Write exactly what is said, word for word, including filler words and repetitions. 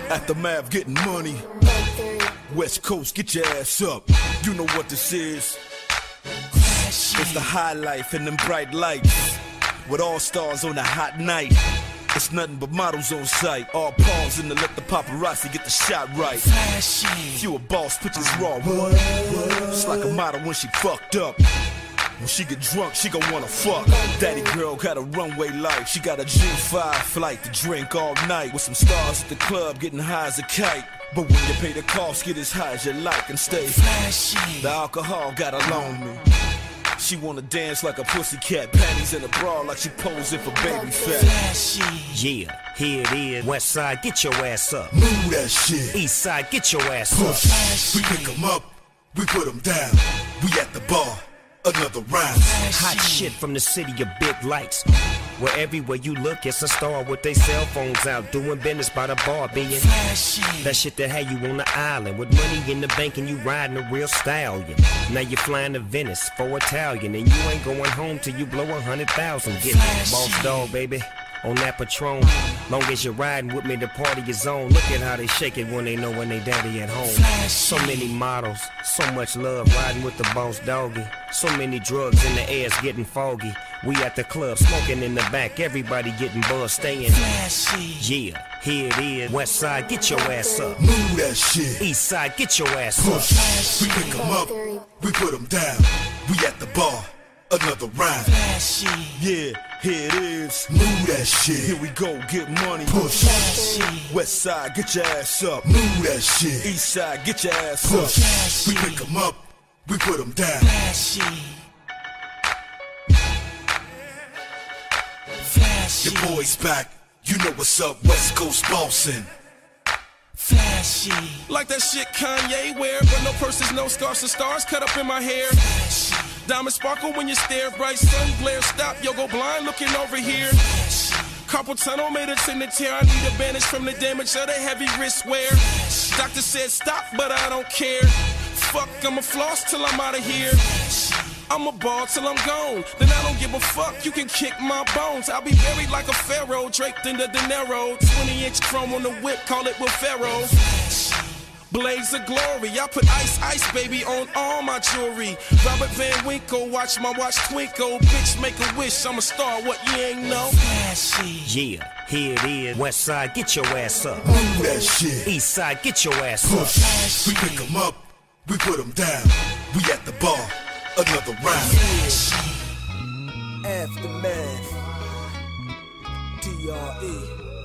Aftermath getting money. West Coast, get your ass up. You know what this is. It's the high life and them bright lights. With all stars on a hot night. It's nothing but models on sight. All pawns in to let the paparazzi get the shot right. If you a boss, pictures raw. What? It's like a model when she fucked up. When she get drunk, she gon' wanna fuck. Daddy girl got a runway life. She got a G five flight to drink all night. With some stars at the club, getting high as a kite. But when you pay the cost, get as high as you like and stay flashy. The alcohol got her on me. She wanna dance like a pussycat, panties in a bra like she posing for baby fat. Yeah, here it is. West side, get your ass up. Move that shit. East side, get your ass Push. up. We pick 'em up, we put 'em down. We at the bar, another round. Hot shit from the city of big lights. Where everywhere you look, it's a star with their cell phones out, doing business by the bar, being flashy. That shit that had you on the island with money in the bank and you riding a real stallion. Now you're flying to Venice for Italian and you ain't going home till you blow a hundred thousand. Get boss dog, baby. On that Patron, long as you're riding with me, the party is on. Look at how they shake it when they know when they daddy at home. So many models, so much love riding with the boss doggy. So many drugs in the air, it's getting foggy. We at the club, smoking in the back, everybody getting buzzed, staying flashy. Yeah, here it is. West side, get your ass up. Move that shit. East side, get your ass Push. up. We pick 'em up, we put 'em down. We at the bar, another round. Flashy. Yeah, here it is. Move that shit. Here we go, get money. Push. Flashy. West side, get your ass up. Move that shit. East side, get your ass Push. up. Flashy. We pick 'em up, we put 'em down. Flashy. Flashy. Your boy's back, you know what's up, West Coast bossin'. Flashy. Like that shit Kanye wear, but no purses, no scarves, and stars cut up in my hair. Diamond sparkle when you stare, bright sun glare. Stop, yo, go blind looking over here. Carpal tunnel made a ten to tear. I need a bandage from the damage of the heavy wrist wear. Doctor said stop, but I don't care. Fuck, I'ma floss till I'm out of here. I'ma ball till I'm gone. Then I don't give a fuck, you can kick my bones. I'll be buried like a pharaoh, draped in the dinero. twenty inch chrome on the whip, call it with pharaoh. Blaze of glory, I put ice, ice, baby, on all my jewelry. Robert Van Winkle, watch my watch twinkle. Bitch, make a wish, I'm a star, what you ain't know? Flashy. Yeah, here it is. West side, get your ass up. Move that shit. East side, get your ass Push. up. We pick 'em up, we put 'em down. We at the bar, another round. Aftermath. D R E